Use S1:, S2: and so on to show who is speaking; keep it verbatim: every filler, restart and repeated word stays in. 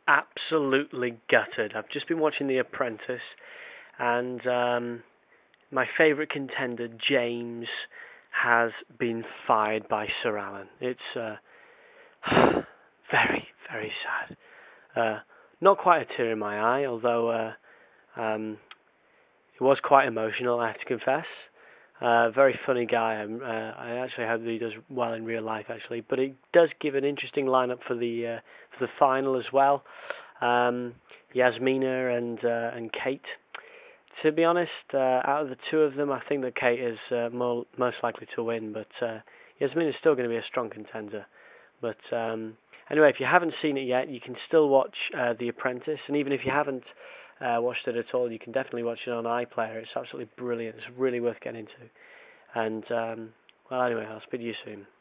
S1: absolutely gutted. I've just been watching The Apprentice, and um, my favourite contender, James, has been fired by Sir Alan. It's uh, very, very sad. Uh, not quite a tear in my eye, although uh, um, it was quite emotional, I have to confess. Uh, very funny guy. I'm, uh, I actually hope that he does well in real life, actually. But it does give an interesting lineup for the uh, for the final as well. Um, Yasmina and uh, and Kate. To be honest, uh, out of the two of them, I think that Kate is uh, more, most likely to win. But uh, Yasmina is still going to be a strong contender. But um, anyway, if you haven't seen it yet, you can still watch uh, The Apprentice. And even if you haven't uh, watched it at all, you can definitely watch it on iPlayer. It's absolutely brilliant. It's really worth getting into. And, um, well, anyway, I'll speak to you soon.